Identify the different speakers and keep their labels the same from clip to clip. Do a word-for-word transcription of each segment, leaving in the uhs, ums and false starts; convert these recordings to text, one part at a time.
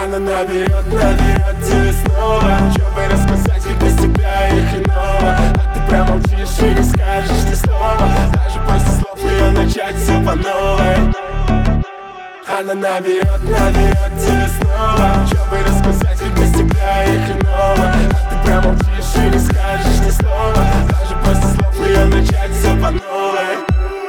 Speaker 1: Она наберет, наберет тебе снова, чтобы рассказать, как без тебя и хреново. А ты промолчишь и не скажешь ни слова, даже после слов ее начать все по новой. Она наберет, наберет тебе снова, чтобы рассказать, как без тебя и хреново. А ты промолчишь и не скажешь ни слова, даже после слов ее начать все по новой.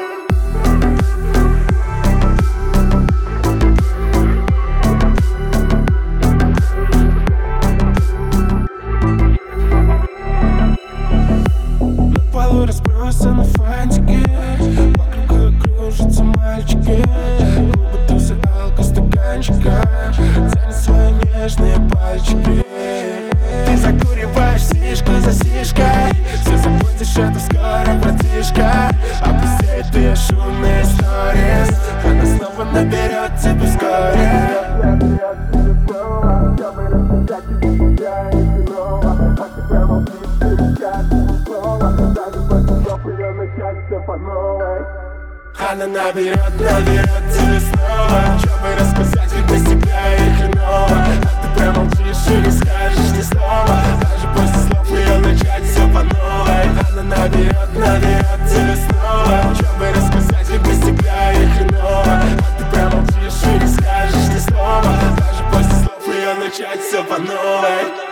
Speaker 1: Разбросаны фантики, вокруг кружатся мальчики. Губы тусы, алко стаканчика, тянет свои нежные пальчики. Ты закуриваешь сишку за сишкой, все забудешь, это скоро, братишка. Опустеет ее шумные сторис, она снова наберет тебя вскоре. Она наберет, наберет тебе снова, чтобы рассказать, как без тебя и хреново. А ты промолчишь и не скажешь ни слова, даже после слов ее начать все по новой. Она наберет, наберет тебе снова, чтобы рассказать, как без тебя и хреново. А ты промолчишь и не скажешь ни слова, даже после слов ее начать все по новой.